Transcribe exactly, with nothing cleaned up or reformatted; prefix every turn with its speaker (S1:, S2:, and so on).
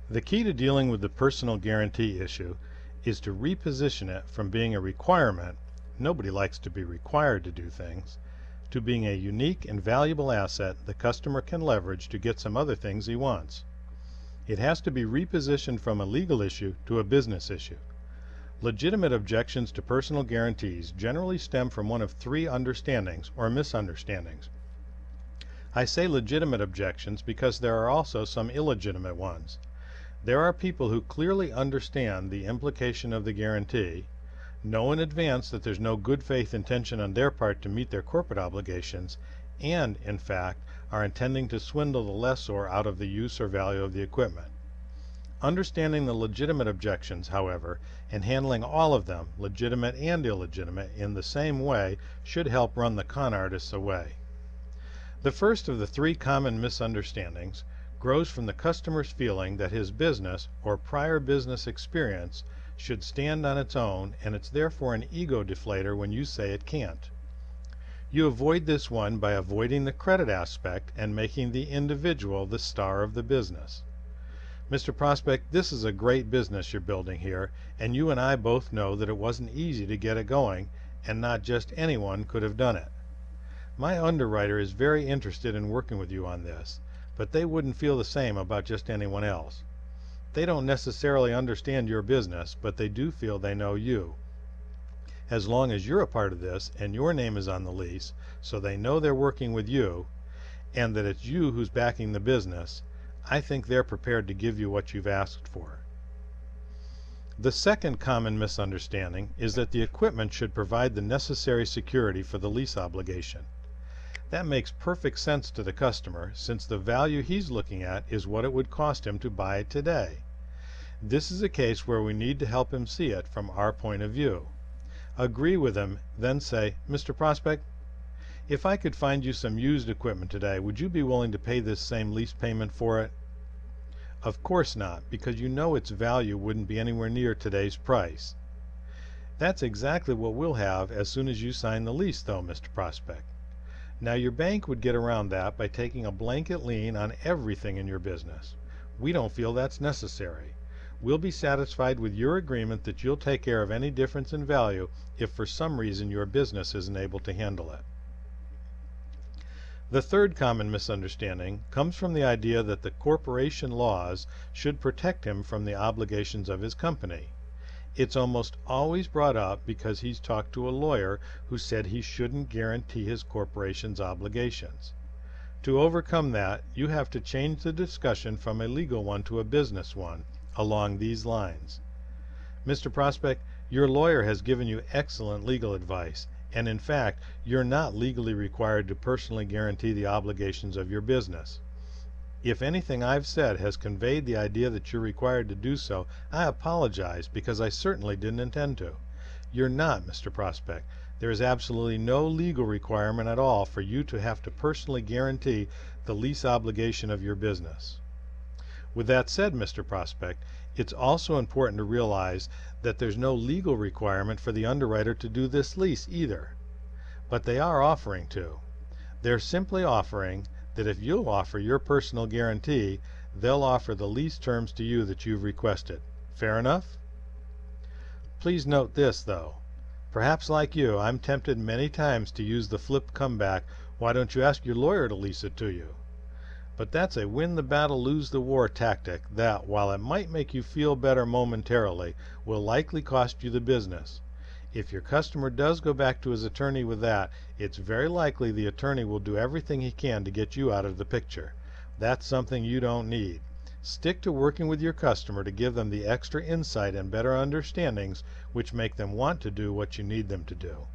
S1: The key to dealing with the personal guarantee issue is to reposition it from being a requirement, nobody likes to be required to do things, to being a unique and valuable asset the customer can leverage to get some other things he wants. It has to be repositioned from a legal issue to a business issue. Legitimate objections to personal guarantees generally stem from one of three understandings or misunderstandings. I say legitimate objections because there are also some illegitimate ones. There are people who clearly understand the implication of the guarantee, know in advance that there's no good faith intention on their part to meet their corporate obligations, and, in fact, are intending to swindle the lessor out of the use or value of the equipment. Understanding the legitimate objections, however, and handling all of them, legitimate and illegitimate, in the same way should help run the con artists away. The first of the three common misunderstandings grows from the customer's feeling that his business or prior business experience should stand on its own, and it's therefore an ego deflator when you say it can't. You avoid this one by avoiding the credit aspect and making the individual the star of the business. Mister Prospect, this is a great business you're building here, and you and I both know that it wasn't easy to get it going, and not just anyone could have done it. My underwriter is very interested in working with you on this, but they wouldn't feel the same about just anyone else. They don't necessarily understand your business, but they do feel they know you. As long as you're a part of this and your name is on the lease, so they know they're working with you, and that it's you who's backing the business, I think they're prepared to give you what you've asked for. The second common misunderstanding is that the equipment should provide the necessary security for the lease obligation. That makes perfect sense to the customer, since the value he's looking at is what it would cost him to buy it today. This is a case where we need to help him see it from our point of view. Agree with him, then say, Mister Prospect, if I could find you some used equipment today, would you be willing to pay this same lease payment for it? Of course not, because you know its value wouldn't be anywhere near today's price. That's exactly what we'll have as soon as you sign the lease, though, Mister Prospect. Now, your bank would get around that by taking a blanket lien on everything in your business. We don't feel that's necessary. We'll be satisfied with your agreement that you'll take care of any difference in value if for some reason your business isn't able to handle it. The third common misunderstanding comes from the idea that the corporation laws should protect him from the obligations of his company. It's almost always brought up because he's talked to a lawyer who said he shouldn't guarantee his corporation's obligations. To overcome that, you have to change the discussion from a legal one to a business one, along these lines. Mister Prospect, your lawyer has given you excellent legal advice, and in fact, you're not legally required to personally guarantee the obligations of your business. If anything I've said has conveyed the idea that you're required to do so, I apologize, because I certainly didn't intend to. You're not, Mister Prospect. There is absolutely no legal requirement at all for you to have to personally guarantee the lease obligation of your business. With that said, Mister Prospect, it's also important to realize that there's no legal requirement for the underwriter to do this lease either. But they are offering to. They're simply offering that if you'll offer your personal guarantee, they'll offer the lease terms to you that you've requested. Fair enough? Please note this, though. Perhaps like you, I'm tempted many times to use the flip comeback, why don't you ask your lawyer to lease it to you? But that's a win the battle, lose the war tactic that, while it might make you feel better momentarily, will likely cost you the business. If your customer does go back to his attorney with that, it's very likely the attorney will do everything he can to get you out of the picture. That's something you don't need. Stick to working with your customer to give them the extra insight and better understandings which make them want to do what you need them to do.